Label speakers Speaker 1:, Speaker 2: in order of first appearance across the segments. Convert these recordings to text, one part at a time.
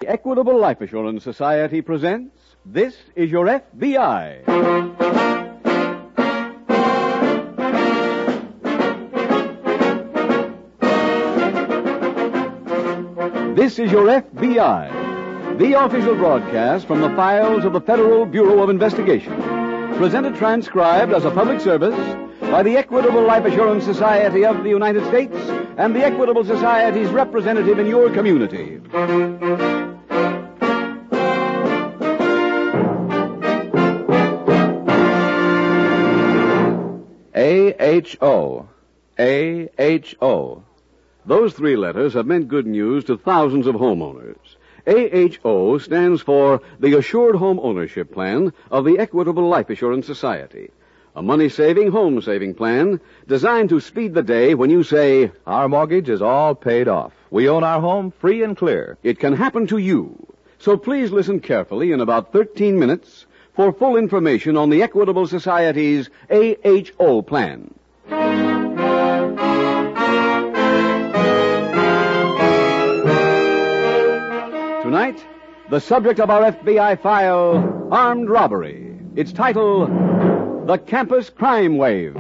Speaker 1: Equitable Life Assurance Society presents This is Your FBI. This is Your FBI, the official broadcast from the files of the Federal Bureau of Investigation. Presented transcribed as a public service by the Equitable Life Assurance Society of the United States and the Equitable Society's representative in your community. AHO. AHO. Those three letters have meant good news to thousands of homeowners. AHO stands for the Assured Home Ownership Plan of the Equitable Life Assurance Society. A money-saving, home-saving plan designed to speed the day when you say,
Speaker 2: "Our mortgage is all paid off. We own our home free and clear."
Speaker 1: It can happen to you. So please listen carefully in about 13 minutes for full information on the Equitable Society's AHO plan. Tonight, the subject of our FBI file, Armed Robbery. Its title, The Campus Crime Wave.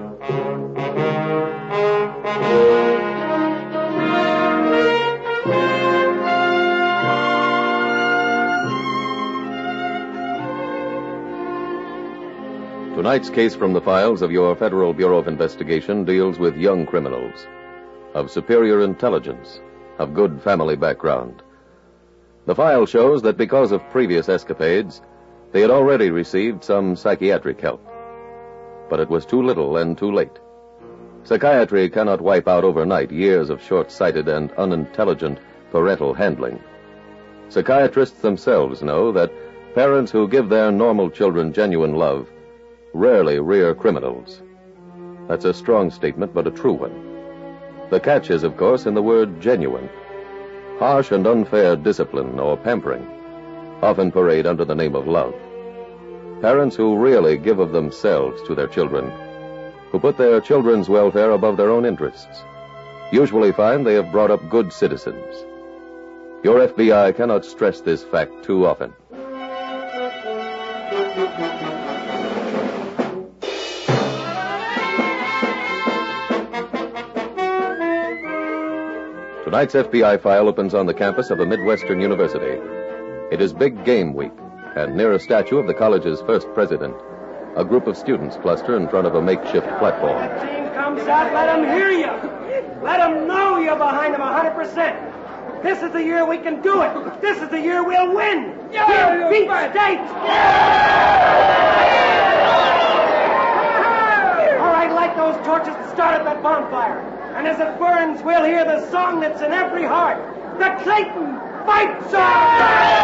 Speaker 3: Tonight's case from the files of your Federal Bureau of Investigation deals with young criminals, of superior intelligence, of good family background. The file shows that because of previous escapades, they had already received some psychiatric help. But it was too little and too late. Psychiatry cannot wipe out overnight years of short-sighted and unintelligent parental handling. Psychiatrists themselves know that parents who give their normal children genuine love rarely rear criminals. That's a strong statement, but a true one. The catch is, of course, in the word genuine. Harsh and unfair discipline or pampering often parade under the name of love. Parents who really give of themselves to their children, who put their children's welfare above their own interests, usually find they have brought up good citizens. Your FBI cannot stress this fact too often. Tonight's FBI file opens on the campus of a Midwestern university. It is Big Game Week, and near a statue of the college's first president, a group of students cluster in front of a makeshift platform.
Speaker 4: When the team comes out, let them hear you. Let them know you're behind them 100%. This is the year we can do it. This is the year we'll win. We'll beat State. All right, light those torches and start at that bonfire. And as it burns, we'll hear the song that's in every heart. The Clayton Fight Song!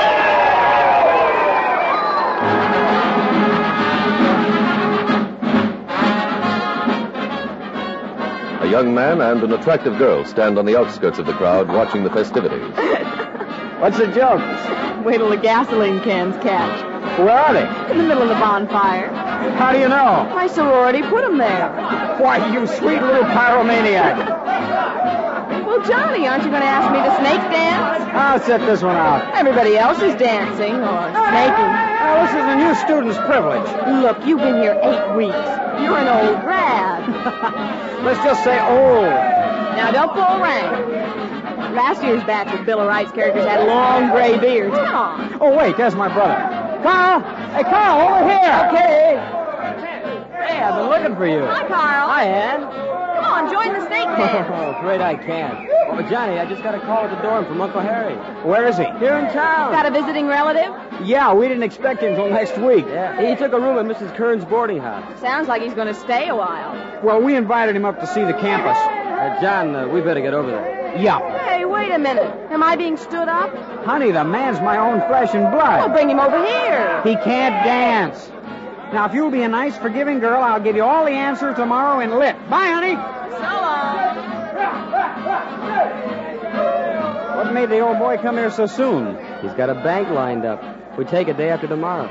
Speaker 3: A young man and an attractive girl stand on the outskirts of the crowd watching the festivities.
Speaker 5: What's the joke?
Speaker 6: Wait till the gasoline cans catch.
Speaker 5: Where are they?
Speaker 6: In the middle of the bonfire.
Speaker 5: How do you know?
Speaker 6: My sorority put them there.
Speaker 5: Why, you sweet little pyromaniac.
Speaker 6: Well, Johnny, aren't you going to ask me to snake dance?
Speaker 5: I'll set this one out.
Speaker 6: Everybody else is dancing or snaking.
Speaker 5: Now, this is a new student's privilege.
Speaker 6: Look, you've been here 8 weeks. You're an old grad.
Speaker 5: Let's just say old.
Speaker 6: Now, don't pull rank. Last year's batch of Bill of Rights characters had long gray beards. Come on.
Speaker 5: Oh, wait, there's my brother. Carl! Hey, Carl, over here!
Speaker 6: Okay.
Speaker 5: Hey, I've been looking for you.
Speaker 6: Hi, Carl.
Speaker 5: Hi, Ann.
Speaker 6: Come on, join the snake dance.
Speaker 5: Oh, afraid I can't. Oh, but Johnny, I just got a call at the dorm from Uncle Harry. Where is he? Here in town.
Speaker 6: Got a visiting relative?
Speaker 5: Yeah, we didn't expect him until next week. Yeah. He took a room at Mrs. Kern's boarding house.
Speaker 6: Sounds like he's going to stay a while.
Speaker 5: Well, we invited him up to see the campus. John, we better get over there. Yeah.
Speaker 6: Hey, wait a minute. Am I being stood up?
Speaker 5: Honey, the man's my own flesh and blood.
Speaker 6: Well, bring him over here.
Speaker 5: He can't dance. Now, if you'll be a nice, forgiving girl, I'll give you all the answers tomorrow in lit. Bye, honey.
Speaker 6: So long.
Speaker 5: What made the old boy come here so soon? He's got a bank lined up. We take it day after tomorrow.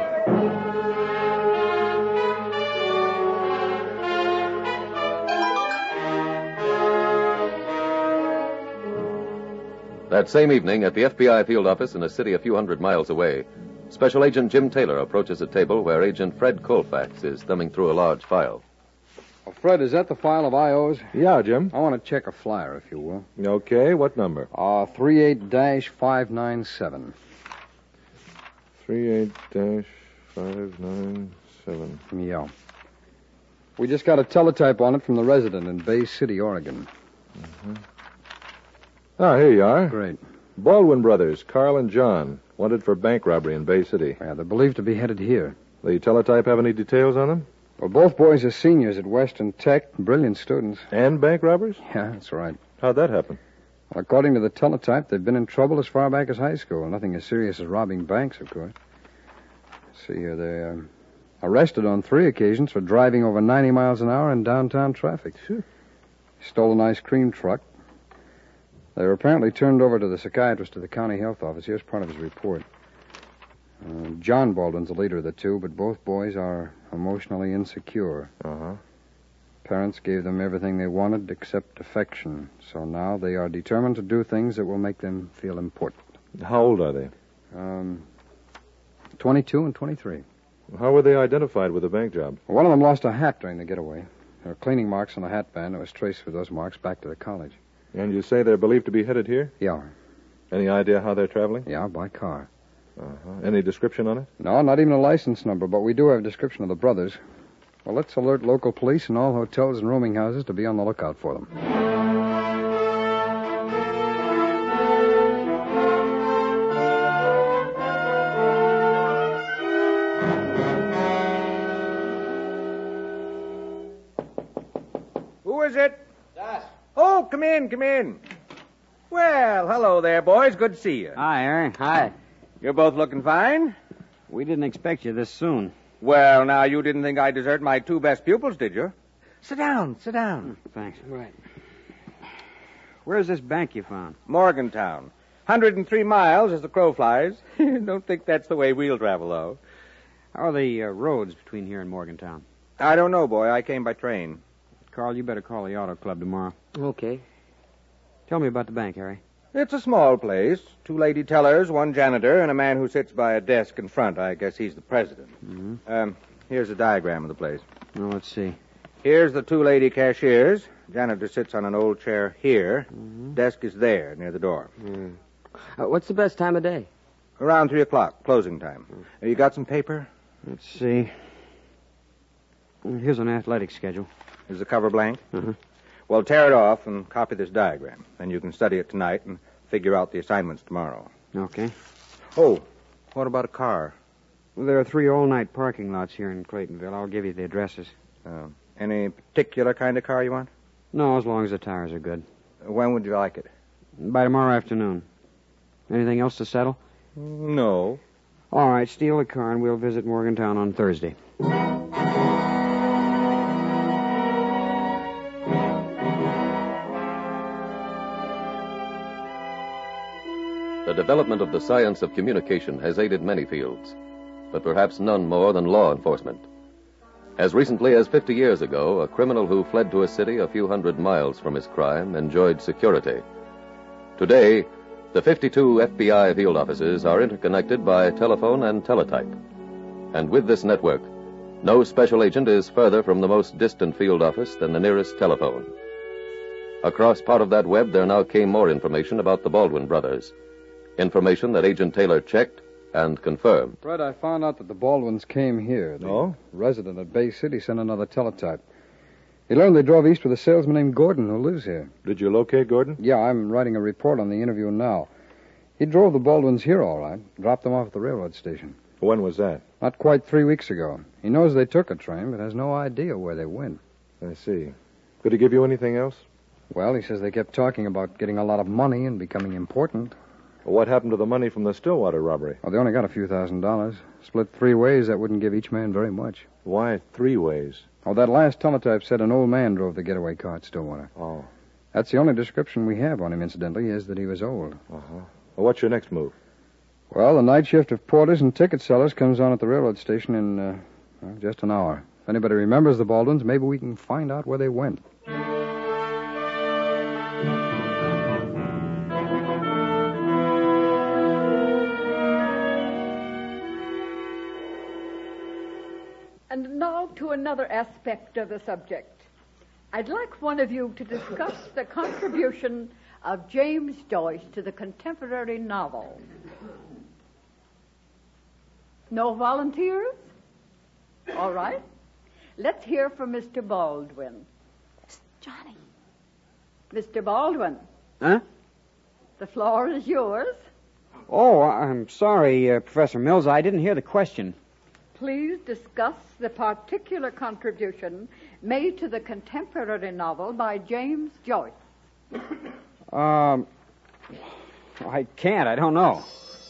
Speaker 3: That same evening, at the FBI field office in a city a few hundred miles away, Special Agent Jim Taylor approaches a table where Agent Fred Colfax is thumbing through a large file.
Speaker 7: Oh, Fred, is that the file of IOs?
Speaker 2: Yeah, Jim.
Speaker 7: I want to check a flyer, if you will.
Speaker 2: Okay, what number?
Speaker 7: 38-597.
Speaker 2: 38-597.
Speaker 7: Yeah. We just got a teletype on it from the resident in Bay City, Oregon.
Speaker 2: Ah, here you are.
Speaker 7: Great.
Speaker 2: Baldwin Brothers, Carl and John, wanted for bank robbery in Bay City.
Speaker 7: Yeah, they're believed to be headed here.
Speaker 2: The teletype have any details on them?
Speaker 7: Well, both boys are seniors at Western Tech, brilliant students.
Speaker 2: And bank robbers?
Speaker 7: Yeah, that's right.
Speaker 2: How'd that happen?
Speaker 7: Well, according to the teletype, they've been in trouble as far back as high school. Nothing as serious as robbing banks, of course. See here, they arrested on 3 occasions for driving over 90 miles an hour in downtown traffic.
Speaker 2: Sure.
Speaker 7: Stole an ice cream truck. They were apparently turned over to the psychiatrist of the county health office. Here's part of his report. John Baldwin's the leader of the two, but both boys are emotionally insecure.
Speaker 2: Uh-huh.
Speaker 7: Parents gave them everything they wanted except affection. So now they are determined to do things that will make them feel important.
Speaker 2: How old are they?
Speaker 7: 22 and 23.
Speaker 2: How were they identified with the bank job?
Speaker 7: One of them lost a hat during the getaway. There were cleaning marks on the hat band that was traced with those marks back to the college.
Speaker 2: And you say they're believed to be headed here?
Speaker 7: Yeah.
Speaker 2: Any idea how they're traveling?
Speaker 7: Yeah, by car.
Speaker 2: Uh-huh. Any description on it?
Speaker 7: No, not even a license number, but we do have a description of the brothers. Well, let's alert local police and all hotels and rooming houses to be on the lookout for them.
Speaker 8: Who is it? Oh, come in, come in. Well, hello there, boys. Good to see you.
Speaker 5: Hi, Harry. Hi.
Speaker 8: You're both looking fine.
Speaker 5: We didn't expect you this soon.
Speaker 8: Well, now, you didn't think I'd desert my 2 best pupils, did you? Sit down, sit down.
Speaker 5: Thanks. Right. Where's this bank you found?
Speaker 8: Morgantown. 103 miles as the crow flies. Don't think that's the way we'll travel, though.
Speaker 5: How are the roads between here and Morgantown?
Speaker 8: I don't know, boy. I came by train.
Speaker 5: Carl, you better call the auto club tomorrow.
Speaker 6: Okay.
Speaker 5: Tell me about the bank, Harry.
Speaker 8: It's a small place. 2 lady tellers, 1 janitor, and a man who sits by a desk in front. I guess he's the president.
Speaker 5: Mm-hmm.
Speaker 8: Here's a diagram of the place.
Speaker 5: Well, let's see.
Speaker 8: Here's the 2 lady cashiers. Janitor sits on an old chair here.
Speaker 5: Mm-hmm.
Speaker 8: Desk is there, near the door.
Speaker 6: What's the best time of day?
Speaker 8: Around 3 o'clock, closing time. You got some paper?
Speaker 5: Let's see. Here's an athletic schedule.
Speaker 8: Is the cover blank?
Speaker 5: Uh-huh.
Speaker 8: Well, tear it off and copy this diagram. Then you can study it tonight and figure out the assignments tomorrow.
Speaker 5: Okay.
Speaker 8: Oh, what about a car?
Speaker 5: Well, there are 3 all-night parking lots here in Claytonville. I'll give you the addresses.
Speaker 8: Any particular kind of car you want?
Speaker 5: No, as long as the tires are good.
Speaker 8: When would you like it?
Speaker 5: By tomorrow afternoon. Anything else to settle?
Speaker 8: No.
Speaker 5: All right, steal the car and we'll visit Morgantown on Thursday.
Speaker 3: The development of the science of communication has aided many fields, but perhaps none more than law enforcement. As recently as 50 years ago, a criminal who fled to a city a few hundred miles from his crime enjoyed security. Today, the 52 FBI field offices are interconnected by telephone and teletype. And with this network, no special agent is further from the most distant field office than the nearest telephone. Across part of that web, there now came more information about the Baldwin brothers. Information that Agent Taylor checked and confirmed.
Speaker 7: Fred, I found out that the Baldwins came here. The resident at Bay City sent another teletype. He learned they drove east with a salesman named Gordon who lives here.
Speaker 2: Did you locate Gordon?
Speaker 7: Yeah, I'm writing a report on the interview now. He drove the Baldwins here all right, dropped them off at the railroad station.
Speaker 2: When was that?
Speaker 7: Not quite 3 weeks ago. He knows they took a train, but has no idea where they went.
Speaker 2: I see. Could he give you anything else?
Speaker 7: Well, he says they kept talking about getting a lot of money and becoming important.
Speaker 2: What happened to the money from the Stillwater robbery?
Speaker 7: Well, they only got a few $1,000s. Split 3 ways, that wouldn't give each man very much.
Speaker 2: Why 3 ways?
Speaker 7: Oh, that last teletype said an old man drove the getaway car at Stillwater.
Speaker 2: Oh.
Speaker 7: That's the only description we have on him, incidentally, is that he was old.
Speaker 2: Uh-huh. Well, what's your next move?
Speaker 7: Well, the night shift of porters and ticket sellers comes on at the railroad station in just an hour. If anybody remembers the Baldwins, maybe we can find out where they went.
Speaker 9: And now to another aspect of the subject. I'd like one of you to discuss the contribution of James Joyce to the contemporary novel. No volunteers? All right. Let's hear from Mr. Baldwin.
Speaker 6: Johnny.
Speaker 9: Mr. Baldwin,
Speaker 5: Huh?
Speaker 9: the floor is yours.
Speaker 5: Oh, I'm sorry, Professor Mills. I didn't hear the question.
Speaker 9: Please discuss the particular contribution made to the contemporary novel by James Joyce.
Speaker 5: I can't. I don't know.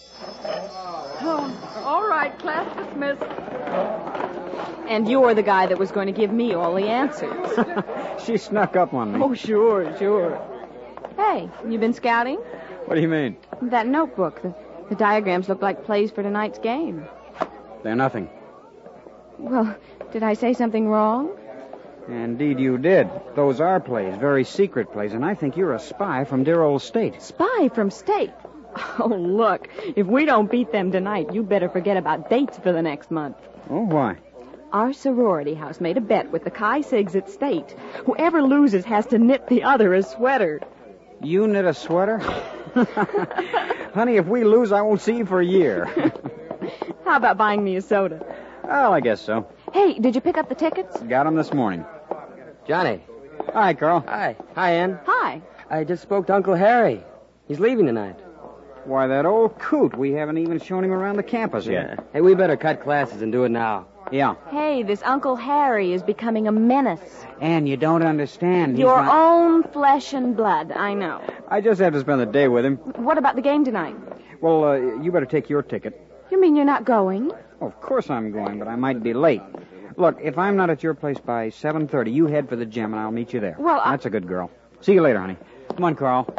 Speaker 9: Oh, all right, class dismissed.
Speaker 6: And you're the guy that was going to give me all the answers.
Speaker 5: She snuck up on me.
Speaker 6: Oh, sure. Hey, you been scouting?
Speaker 5: What do you mean?
Speaker 6: That notebook. The diagrams look like plays for tonight's game.
Speaker 5: They're nothing.
Speaker 6: Well, did I say something wrong?
Speaker 5: Indeed you did. Those are plays, very secret plays, and I think you're a spy from dear old State.
Speaker 6: Spy from State? Oh, look, if we don't beat them tonight, you better forget about dates for the next month.
Speaker 5: Oh, why?
Speaker 6: Our sorority house made a bet with the Chi Sigs at State. Whoever loses has to knit the other a sweater.
Speaker 5: You knit a sweater? Honey, if we lose, I won't see you for a year.
Speaker 6: How about buying me a soda?
Speaker 5: Well, I guess so.
Speaker 6: Hey, did you pick up the tickets?
Speaker 5: Got them this morning.
Speaker 10: Johnny.
Speaker 5: Hi, Carl.
Speaker 10: Hi. Hi, Ann.
Speaker 6: Hi.
Speaker 10: I just spoke to Uncle Harry. He's leaving tonight.
Speaker 5: Why, that old coot. We haven't even shown him around the campus yet.
Speaker 10: Hey, we better cut classes and do it now.
Speaker 5: Yeah.
Speaker 6: Hey, this Uncle Harry is becoming a menace.
Speaker 5: Ann, you don't understand. He's
Speaker 6: Your
Speaker 5: not...
Speaker 6: own flesh and blood, I know.
Speaker 5: I just have to spend the day with him.
Speaker 6: What about the game tonight?
Speaker 5: Well, you better take your ticket.
Speaker 6: You mean you're not going?
Speaker 5: Oh, of course I'm going, but I might be late. Look, if I'm not at your place by 7:30, you head for the gym, and I'll meet you there.
Speaker 6: Well,
Speaker 5: That's a good girl. See you later, honey. Come on, Carl.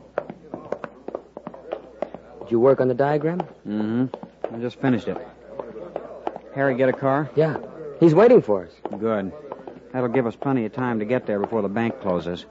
Speaker 10: Did you work on the diagram?
Speaker 5: Mm-hmm. I just finished it. Harry get a car?
Speaker 10: Yeah. He's waiting for us.
Speaker 5: Good. That'll give us plenty of time to get there before the bank closes.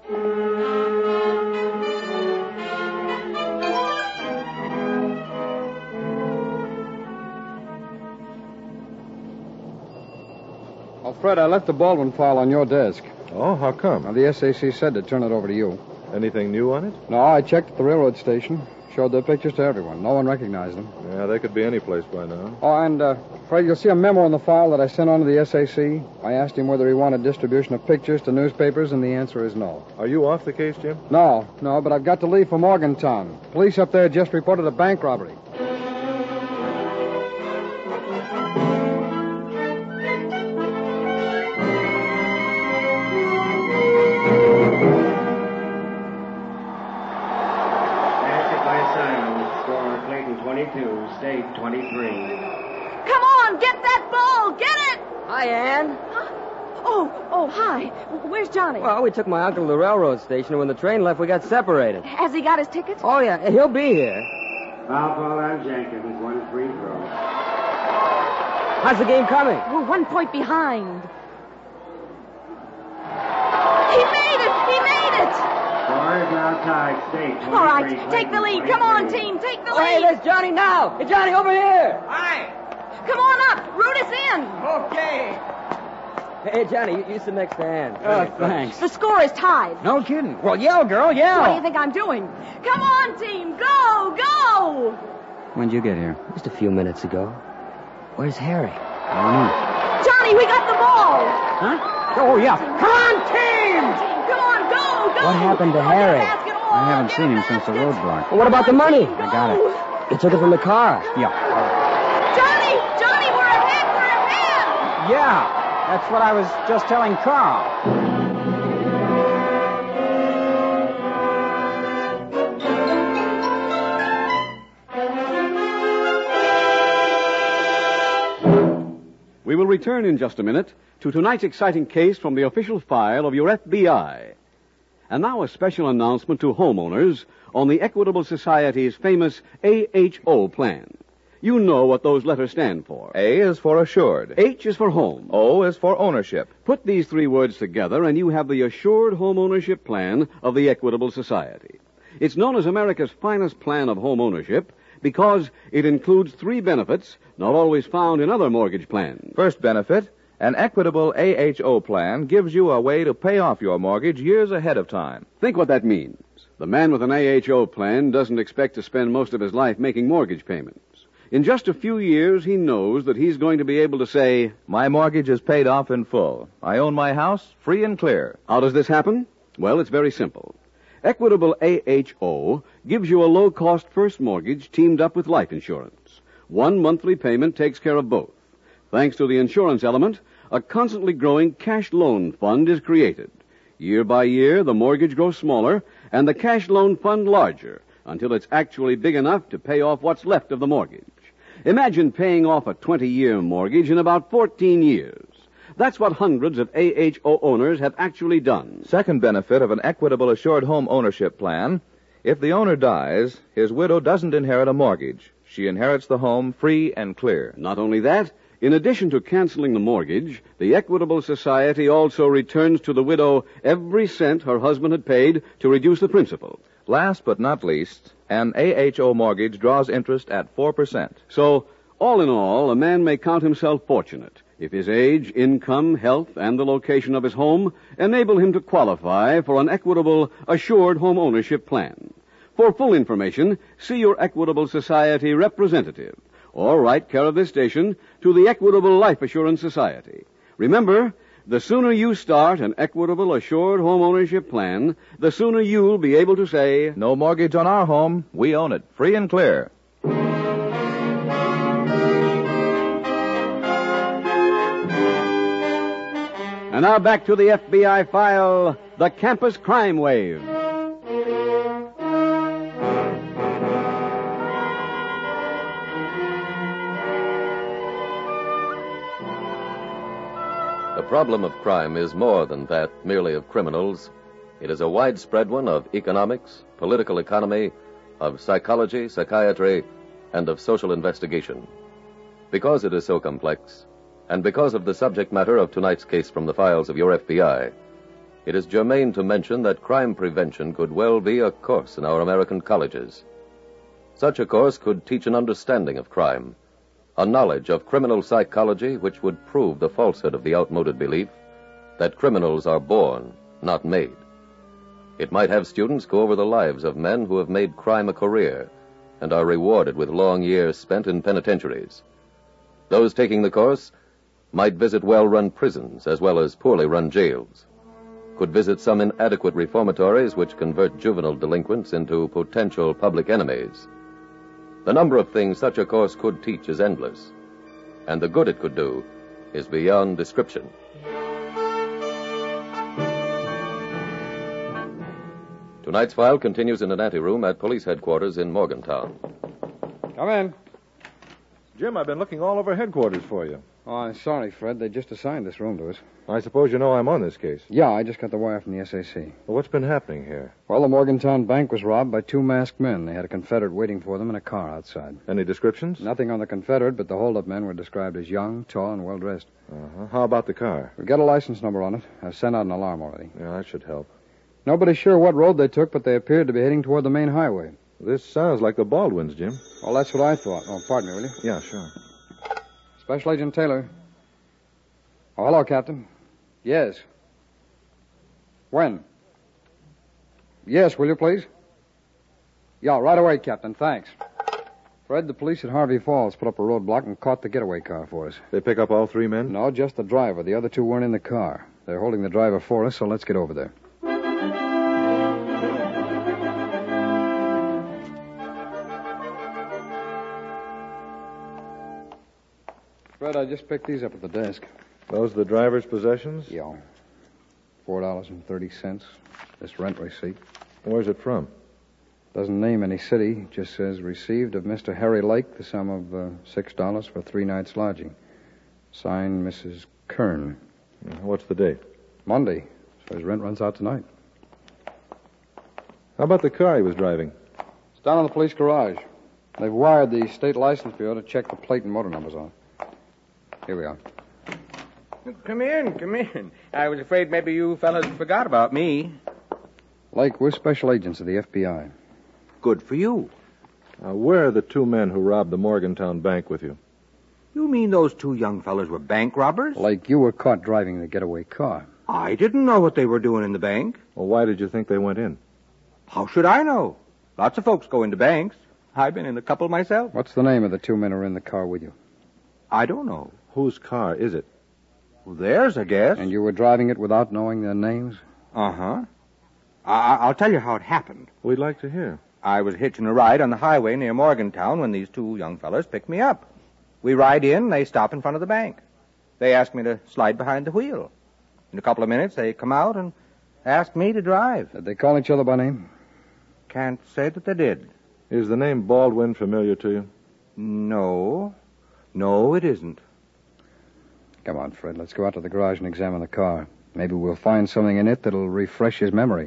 Speaker 7: Oh, Fred, I left the Baldwin file on your desk.
Speaker 2: Oh, how come?
Speaker 7: Now, the SAC said to turn it over to you.
Speaker 2: Anything new on it?
Speaker 7: No, I checked at the railroad station. Showed their pictures to everyone. No one recognized them.
Speaker 2: Yeah, they could be any place by now.
Speaker 7: Oh, and, Fred, you'll see a memo in the file that I sent on to the SAC. I asked him whether he wanted distribution of pictures to newspapers, and the answer is no.
Speaker 2: Are you off the case, Jim?
Speaker 7: No, but I've got to leave for Morgantown. Police up there just reported a bank robbery.
Speaker 4: State 23.
Speaker 6: Come on, get that ball! Get it!
Speaker 10: Hi, Ann.
Speaker 6: Huh? Oh, hi. Where's Johnny?
Speaker 10: Well, we took my uncle to the railroad station, and when the train left, we got separated.
Speaker 6: Has he got his ticket?
Speaker 10: Oh, yeah, he'll be here.
Speaker 4: Foul ball on Jenkins, 1 free throw.
Speaker 10: How's the game coming?
Speaker 6: We're 1 point behind. He made it!
Speaker 4: Score is now tied. State 23.
Speaker 6: All right, take the lead. Come on, team, take the
Speaker 10: Oh, hey,
Speaker 6: lead.
Speaker 10: there's Johnny now. Hey, Johnny, over here.
Speaker 4: Hi.
Speaker 6: Come on up. Root us in.
Speaker 4: Okay.
Speaker 10: Hey, Johnny, you sit next to Ann.
Speaker 5: Oh, thanks.
Speaker 6: The score is tied.
Speaker 5: No kidding. Well, yell, girl, yell.
Speaker 6: What do you think I'm doing? Come on, team. Go!
Speaker 5: When'd you get here?
Speaker 10: Just a few minutes ago. Where's Harry?
Speaker 5: I don't know.
Speaker 6: Johnny, we got the ball.
Speaker 5: Huh? Oh, yeah. Come on, team!
Speaker 6: Come on, go!
Speaker 10: What happened to Harry?
Speaker 5: I haven't seen him since the roadblock.
Speaker 10: Well, what about the money?
Speaker 5: I got it.
Speaker 10: You took it from the car.
Speaker 5: Yeah.
Speaker 6: Johnny, we're ahead!
Speaker 5: Yeah. That's what I was just telling Carl.
Speaker 1: We will return in just a minute to tonight's exciting case from the official file of your FBI. And now a special announcement to homeowners on the Equitable Society's famous AHO plan. You know what those letters stand for.
Speaker 11: A is for assured.
Speaker 1: H is for home.
Speaker 11: O is for ownership.
Speaker 1: Put these 3 words together and you have the assured home ownership plan of the Equitable Society. It's known as America's finest plan of home ownership because it includes 3 benefits not always found in other mortgage plans.
Speaker 11: First benefit, An Equitable AHO plan gives you a way to pay off your mortgage years ahead of time.
Speaker 1: Think what that means. The man with an AHO plan doesn't expect to spend most of his life making mortgage payments. In just a few years, he knows that he's going to be able to say,
Speaker 11: My mortgage is paid off in full. I own my house free and clear.
Speaker 1: How does this happen? Well, it's very simple. Equitable AHO gives you a low-cost first mortgage teamed up with life insurance. One monthly payment takes care of both. Thanks to the insurance element, a constantly growing cash loan fund is created. Year by year, the mortgage grows smaller and the cash loan fund larger until it's actually big enough to pay off what's left of the mortgage. Imagine paying off a 20-year mortgage in about 14 years. That's what hundreds of AHO owners have actually done.
Speaker 11: Second benefit of an Equitable Assured Home Ownership plan, if the owner dies, his widow doesn't inherit a mortgage. She inherits the home free and clear.
Speaker 1: Not only that, in addition to canceling the mortgage, the Equitable Society also returns to the widow every cent her husband had paid to reduce the principal.
Speaker 11: Last but not least, an AHO mortgage draws interest at 4%.
Speaker 1: So, all in all, a man may count himself fortunate if his age, income, health, and the location of his home enable him to qualify for an Equitable Assured Home Ownership plan. For full information, see your Equitable Society representative or write care of this station to the Equitable Life Assurance Society. Remember, the sooner you start an Equitable Assured Home Ownership plan, the sooner you'll be able to say,
Speaker 11: No mortgage on our home. We own it, free and clear.
Speaker 1: And now back to the FBI file, The Campus Crime Wave.
Speaker 3: The problem of crime is more than that merely of criminals. It is a widespread one of economics, political economy, of psychology, psychiatry, and of social investigation. Because it is so complex, and because of the subject matter of tonight's case from the files of your FBI, it is germane to mention that crime prevention could well be a course in our American colleges. Such a course could teach an understanding of crime, a knowledge of criminal psychology which would prove the falsehood of the outmoded belief that criminals are born, not made. It might have students go over the lives of men who have made crime a career and are rewarded with long years spent in penitentiaries. Those taking the course might visit well-run prisons as well as poorly run jails, could visit some inadequate reformatories which convert juvenile delinquents into potential public enemies. The number of things such a course could teach is endless, and the good it could do is beyond description. Tonight's file continues in an anteroom at police headquarters in Morgantown.
Speaker 7: Come in.
Speaker 2: Jim, I've been looking all over headquarters for you.
Speaker 7: Oh, I'm sorry, Fred. They just assigned this room to us.
Speaker 2: I suppose you know I'm on this case.
Speaker 7: Yeah, I just got the wire from the SAC.
Speaker 2: Well, what's been happening here?
Speaker 7: Well, the Morgantown bank was robbed by two masked men. They had a Confederate waiting for them in a car outside.
Speaker 2: Any descriptions?
Speaker 7: Nothing on the Confederate, but the hold-up men were described as young, tall, and well-dressed.
Speaker 2: Uh-huh. How about the car?
Speaker 7: We've got a license number on it. I've sent out an alarm already.
Speaker 2: Yeah, that should help.
Speaker 7: Nobody's sure what road they took, but they appeared to be heading toward the main highway.
Speaker 2: This sounds like the Baldwins, Jim.
Speaker 7: Well, that's what I thought. Oh, pardon me, will you?
Speaker 2: Yeah, sure.
Speaker 7: Special Agent Taylor. Oh, hello, Captain. Yes. When? Yes, will you, please? Yeah, right away, Captain. Thanks. Fred, the police at Harvey Falls put up a roadblock and caught the getaway car for us.
Speaker 2: They pick up all three men?
Speaker 7: No, just the driver. The other two weren't in the car. They're holding the driver for us, so let's get over there. Fred, I just picked these up at the desk.
Speaker 2: Those the driver's possessions?
Speaker 7: Yeah. $4.30. This rent receipt.
Speaker 2: Where's it from?
Speaker 7: Doesn't name any city. Just says received of Mr. Harry Lake the sum of $6 for 3 nights lodging. Signed, Mrs. Kern.
Speaker 2: What's the date?
Speaker 7: Monday. So his rent runs out tonight.
Speaker 2: How about the car he was driving?
Speaker 7: It's down in the police garage. They've wired the state license bureau to check the plate and motor numbers on it. Here we are.
Speaker 8: Come in. I was afraid maybe you fellas forgot about me.
Speaker 7: Lake, we're special agents of the FBI.
Speaker 8: Good for you.
Speaker 2: Where are the two men who robbed the Morgantown bank with you?
Speaker 8: You mean those two young fellas were bank robbers?
Speaker 7: Like you were caught driving the getaway car.
Speaker 8: I didn't know what they were doing in the bank.
Speaker 2: Well, why did you think they went in?
Speaker 8: How should I know? Lots of folks go into banks. I've been in a couple myself.
Speaker 7: What's the name of the two men who were in the car with you?
Speaker 8: I don't know.
Speaker 2: Whose car is it?
Speaker 8: Well, theirs, I guess.
Speaker 7: And you were driving it without knowing their names?
Speaker 8: Uh-huh. I'll tell you how it happened.
Speaker 2: We'd like to hear.
Speaker 8: I was hitching a ride on the highway near Morgantown when these two young fellas picked me up. We ride in, they stop in front of the bank. They asked me to slide behind the wheel. In a couple of minutes, they come out and asked me to drive.
Speaker 7: Did they call each other by name?
Speaker 8: Can't say that they did.
Speaker 2: Is the name Baldwin familiar to you?
Speaker 8: No. No, it isn't.
Speaker 7: Come on, Fred. Let's go out to the garage and examine the car. Maybe we'll find something in it that'll refresh his memory.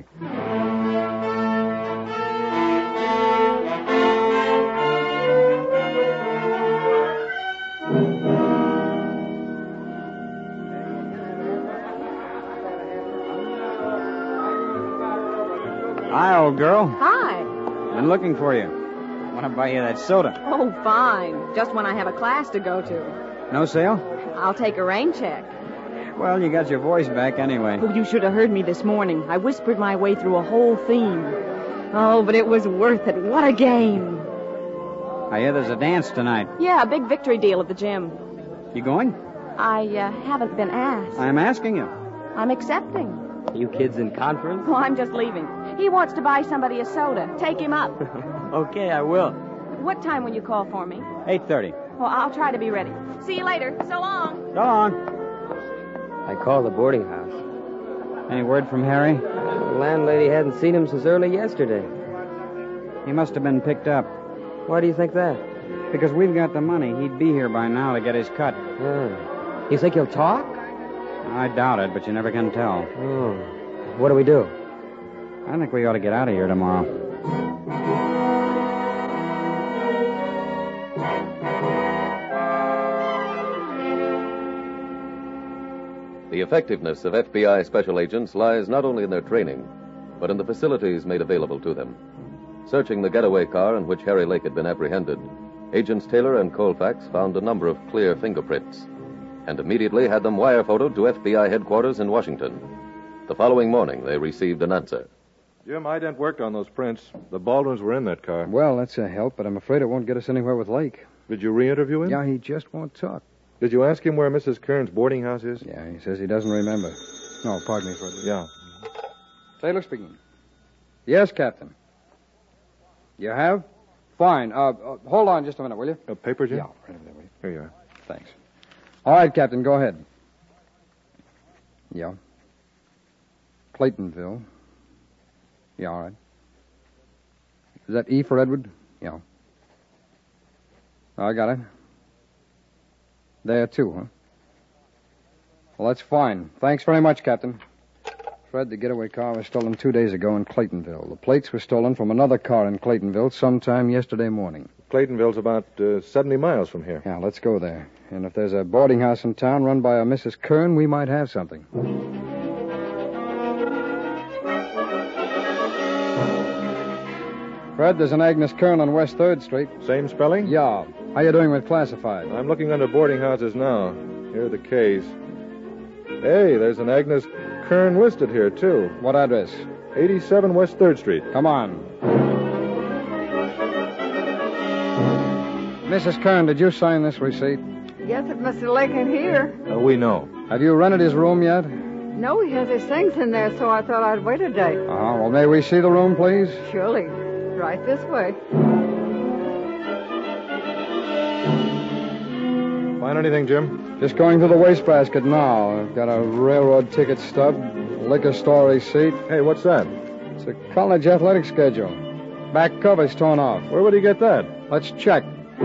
Speaker 5: Hi, old girl.
Speaker 6: Hi.
Speaker 5: Been looking for you. Want to buy you that soda.
Speaker 6: Oh, fine. Just when I have a class to go to.
Speaker 5: No sale?
Speaker 6: I'll take a rain check.
Speaker 5: Well, you got your voice back anyway.
Speaker 6: Oh, you should have heard me this morning. I whispered my way through a whole theme. Oh, but it was worth it. What a game.
Speaker 5: I hear there's a dance tonight.
Speaker 6: Yeah, a big victory deal at the gym.
Speaker 5: You going?
Speaker 6: I haven't been asked.
Speaker 5: I'm asking you.
Speaker 6: I'm accepting.
Speaker 10: You kids in conference?
Speaker 6: Oh, I'm just leaving. He wants to buy somebody a soda. Take him up.
Speaker 5: Okay, I will.
Speaker 6: What time will you call for me?
Speaker 5: 8:30.
Speaker 6: Well, I'll try to be ready. See you later. So long.
Speaker 5: So long.
Speaker 10: I called the boarding house.
Speaker 5: Any word from Harry?
Speaker 10: The landlady hadn't seen him since early yesterday.
Speaker 5: He must have been picked up.
Speaker 10: Why do you think that?
Speaker 5: Because we've got the money. He'd be here by now to get his cut.
Speaker 10: Yeah. You think he'll talk?
Speaker 5: I doubt it, but you never can tell.
Speaker 10: Oh. What do we do?
Speaker 5: I think we ought to get out of here tomorrow.
Speaker 3: The effectiveness of FBI special agents lies not only in their training, but in the facilities made available to them. Searching the getaway car in which Harry Lake had been apprehended, Agents Taylor and Colfax found a number of clear fingerprints and immediately had them wire photoed to FBI headquarters in Washington. The following morning, they received an answer.
Speaker 2: Jim, ident worked on those prints. The Baldwins were in that car.
Speaker 7: Well, that's a help, but I'm afraid it won't get us anywhere with Lake.
Speaker 2: Did you re-interview him?
Speaker 7: Yeah, he just won't talk.
Speaker 2: Did you ask him where Mrs. Kern's boarding house is?
Speaker 7: Yeah, he says he doesn't remember. No, pardon me, Fred.
Speaker 2: Yeah.
Speaker 7: Taylor speaking. Yes, Captain. You have? Fine. Hold on just a minute, will you?
Speaker 2: Paper, Jim?
Speaker 7: Yeah, right over there, will you?
Speaker 2: Here you are.
Speaker 7: Thanks. All right, Captain, go ahead. Yeah. Claytonville. Yeah, all right. Is that E for Edward? Yeah. I got it. There, too, huh? Well, that's fine. Thanks very much, Captain. Fred, the getaway car was stolen 2 days ago in Claytonville. The plates were stolen from another car in Claytonville sometime yesterday morning.
Speaker 2: Claytonville's about 70 miles from here.
Speaker 7: Yeah, let's go there. And if there's a boarding house in town run by a Mrs. Kern, we might have something. Fred, there's an Agnes Kern on West 3rd Street.
Speaker 2: Same spelling?
Speaker 7: Yeah. How you doing with classified?
Speaker 2: I'm looking under boarding houses now. Here are the K's. Hey, there's an Agnes Kern listed here, too.
Speaker 7: What address?
Speaker 2: 87 West 3rd Street.
Speaker 7: Come on. Mrs. Kern, did you sign this receipt?
Speaker 9: Yes, if Mr. Lake ain't here.
Speaker 2: We know.
Speaker 7: Have you rented his room yet?
Speaker 9: No, he has his things in there, so I thought I'd wait a day.
Speaker 7: Well, may we see the room, please?
Speaker 9: Surely. Right this way.
Speaker 2: Find anything, Jim?
Speaker 7: Just going through the wastebasket now. I've got a railroad ticket stub, liquor store receipt.
Speaker 2: Hey, what's that?
Speaker 7: It's a college athletic schedule. Back cover's torn off.
Speaker 2: Where would he get that?
Speaker 7: Let's check.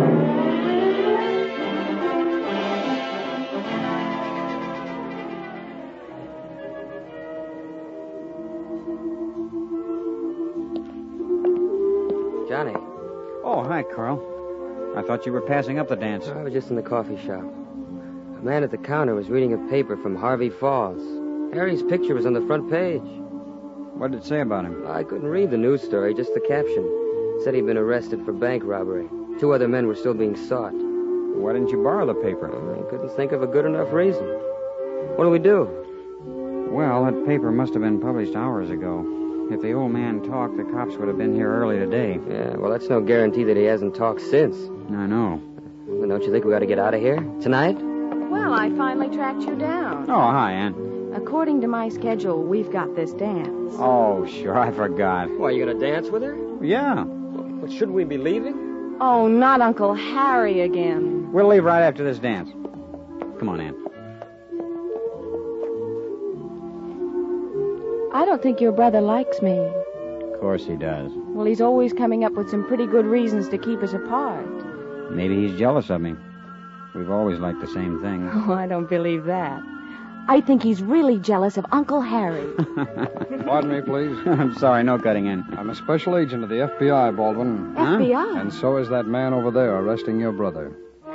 Speaker 10: Johnny.
Speaker 5: Oh, hi, Carl. I thought you were passing up the dance.
Speaker 10: I was just in the coffee shop. A man at the counter was reading a paper from Harvey Falls. Harry's picture was on the front page.
Speaker 5: What did it say about him?
Speaker 10: I couldn't read the news story, just the caption. It said he'd been arrested for bank robbery. 2 other men were still being sought.
Speaker 5: Why didn't you borrow the paper?
Speaker 10: I couldn't think of a good enough reason. What do we do?
Speaker 12: Well, that paper must have been published hours ago. If the old man talked, the cops would have been here early today.
Speaker 10: Yeah, well, that's no guarantee that he hasn't talked since.
Speaker 12: I know.
Speaker 10: Well, don't you think we ought to get out of here? Tonight?
Speaker 6: Well, I finally tracked you down.
Speaker 12: Oh, hi, Ann.
Speaker 6: According to my schedule, we've got this dance.
Speaker 12: Oh, sure, I forgot.
Speaker 10: Why, you gonna dance with her?
Speaker 12: Yeah.
Speaker 10: But shouldn't we be leaving?
Speaker 6: Oh, not Uncle Harry again.
Speaker 12: We'll leave right after this dance. Come on, Ann.
Speaker 6: I don't think your brother likes me.
Speaker 12: Of course he does.
Speaker 6: Well, he's always coming up with some pretty good reasons to keep us apart.
Speaker 12: Maybe he's jealous of me. We've always liked the same thing.
Speaker 6: Oh, I don't believe that. I think he's really jealous of Uncle Harry.
Speaker 7: Pardon me, please.
Speaker 12: I'm sorry, no cutting in.
Speaker 7: I'm a special agent of the FBI, Baldwin.
Speaker 6: FBI?
Speaker 7: And so is that man over there arresting your brother.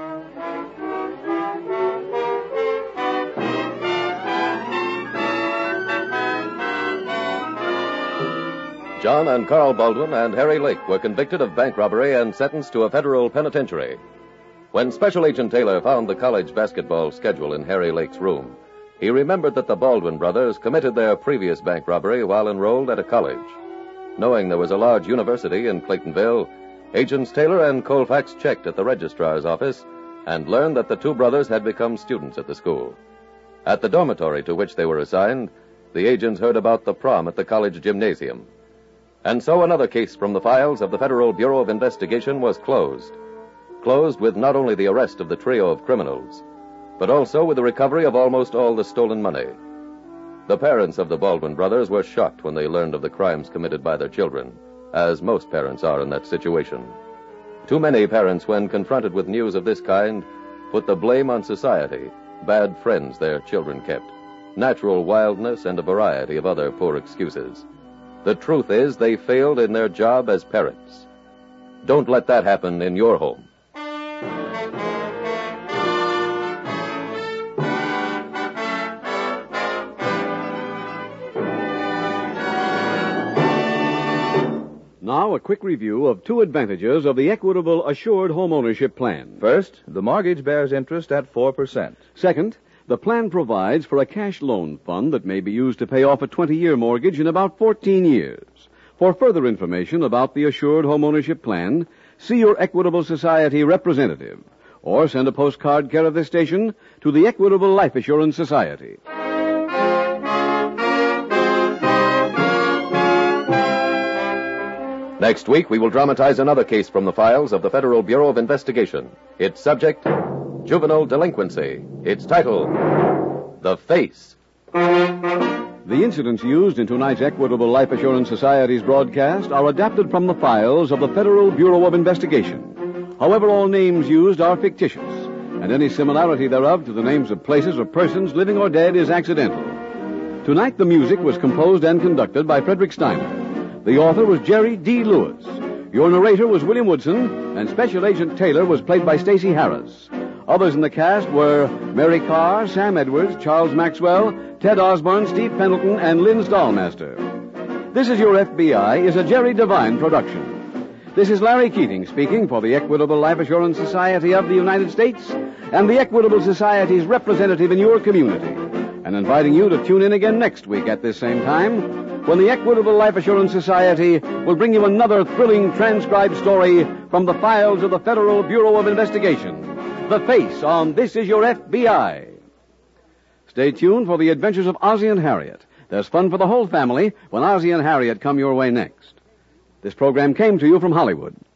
Speaker 3: John and Carl Baldwin and Harry Lake were convicted of bank robbery and sentenced to a federal penitentiary. When Special Agent Taylor found the college basketball schedule in Harry Lake's room, he remembered that the Baldwin brothers committed their previous bank robbery while enrolled at a college. Knowing there was a large university in Claytonville, Agents Taylor and Colfax checked at the registrar's office and learned that the two brothers had become students at the school. At the dormitory to which they were assigned, the agents heard about the prom at the college gymnasium. And so another case from the files of the Federal Bureau of Investigation was closed. Closed with not only the arrest of the trio of criminals, but also with the recovery of almost all the stolen money. The parents of the Baldwin brothers were shocked when they learned of the crimes committed by their children, as most parents are in that situation. Too many parents, when confronted with news of this kind, put the blame on society, bad friends their children kept, natural wildness, and a variety of other poor excuses. The truth is they failed in their job as parents. Don't let that happen in your home.
Speaker 1: Now, a quick review of two advantages of the Equitable Assured Home Ownership Plan.
Speaker 11: First, the mortgage bears interest at 4%.
Speaker 1: Second, the plan provides for a cash loan fund that may be used to pay off a 20-year mortgage in about 14 years. For further information about the Assured Home Ownership Plan, see your Equitable Society representative or send a postcard care of this station to the Equitable Life Assurance Society.
Speaker 3: Next week, we will dramatize another case from the files of the Federal Bureau of Investigation. Its subject, juvenile delinquency. Its title, The Face.
Speaker 1: The incidents used in tonight's Equitable Life Assurance Society's broadcast are adapted from the files of the Federal Bureau of Investigation. However, all names used are fictitious, and any similarity thereof to the names of places or persons, living or dead, is accidental. Tonight, the music was composed and conducted by Frederick Steiner. The author was Jerry D. Lewis. Your narrator was William Woodson, and Special Agent Taylor was played by Stacey Harris. Others in the cast were Mary Carr, Sam Edwards, Charles Maxwell, Ted Osborne, Steve Pendleton, and Lynn Stahlmaster. This Is Your FBI is a Jerry Devine production. This is Larry Keating speaking for the Equitable Life Assurance Society of the United States and the Equitable Society's representative in your community, and inviting you to tune in again next week at this same time when the Equitable Life Assurance Society will bring you another thrilling transcribed story from the files of the Federal Bureau of Investigation. The Face on This Is Your FBI. Stay tuned for the adventures of Ozzie and Harriet. There's fun for the whole family when Ozzie and Harriet come your way next. This program came to you from Hollywood.